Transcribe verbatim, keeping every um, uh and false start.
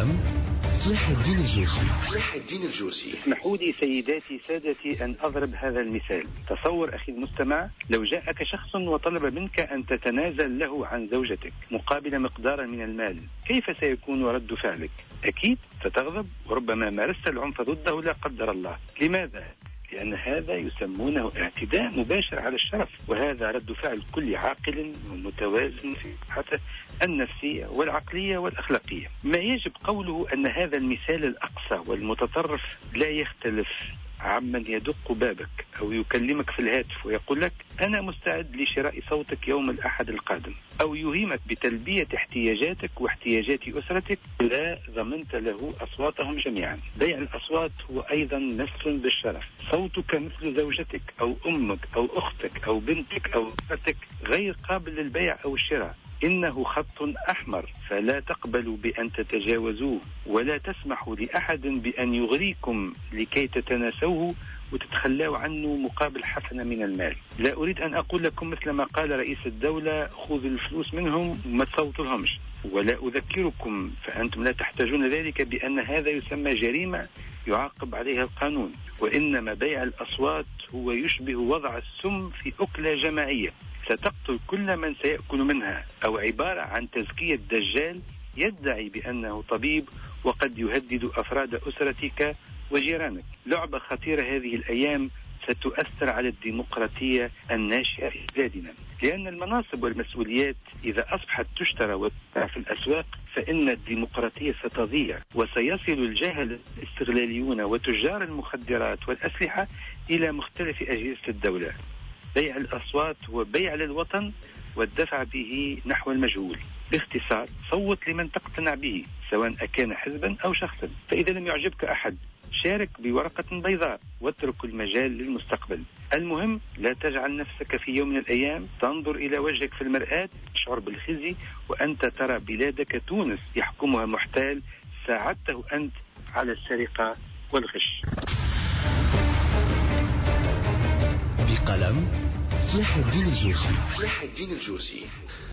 بقلم صلاح الدين الجوسي. صلاح الدين الجوسي. اسمحوا لي سيداتي سادتي أن أضرب هذا المثال. تصور أخي المستمع لو جاءك شخص وطلب منك أن تتنازل له عن زوجتك مقابل مقدار من المال، كيف سيكون رد فعلك؟ أكيد ستغضب وربما مارست العنف ضده لا قدر الله. لماذا؟ لأن هذا يسمونه اعتداء مباشر على الشرف، وهذا رد فعل كل عاقل ومتوازن في صحته النفسية والعقلية والأخلاقية. ما يجب قوله أن هذا المثال الأقصى والمتطرف لا يختلف عمن يدق بابك أو يكلمك في الهاتف ويقول لك أنا مستعد لشراء صوتك يوم الأحد القادم، أو يهيمك بتلبية احتياجاتك واحتياجات أسرتك لا ضمنت له أصواتهم جميعا. بيع الأصوات هو أيضا نفس بالشرف. صوتك مثل زوجتك أو أمك أو أختك أو بنتك أو أختك غير قابل للبيع أو الشراء، إنه خط أحمر فلا تقبلوا بأن تتجاوزوه، ولا تسمحوا لأحد بأن يغريكم لكي تتناسوه وتتخلوا عنه مقابل حسنة من المال. لا أريد أن أقول لكم مثل ما قال رئيس الدولة خذوا الفلوس منهم وما تصوتوا لهمش، ولا أذكركم فأنتم لا تحتاجون ذلك بأن هذا يسمى جريمة يعاقب عليها القانون. وإنما بيع الأصوات هو يشبه وضع السم في أكلة جماعية ستقتل كل من سيأكل منها، أو عبارة عن تزكية دجال يدعي بأنه طبيب وقد يهدد أفراد أسرتك وجيرانك. لعبة خطيرة هذه الأيام ستؤثر على الديمقراطية الناشئة في بلادنا، لأن المناصب والمسؤوليات إذا أصبحت تشترى وتباع في الأسواق فإن الديمقراطية ستضيع، وسيصل الجهل الاستغلاليون وتجار المخدرات والأسلحة إلى مختلف أجهزة الدولة. بيع الأصوات هو بيع للوطن والدفع به نحو المجهول. باختصار صوت لمن تقتنع به سواء أكان حزبا أو شخصا. فإذا لم يعجبك أحد شارك بورقة بيضاء واترك المجال للمستقبل. المهم لا تجعل نفسك في يوم من الأيام تنظر إلى وجهك في المرآة تشعر بالخزي وأنت ترى بلادك تونس يحكمها محتال ساعدته أنت على السرقة والغش. بقلم صلاح الدين الجوسي. صلاح الدين الجوسي.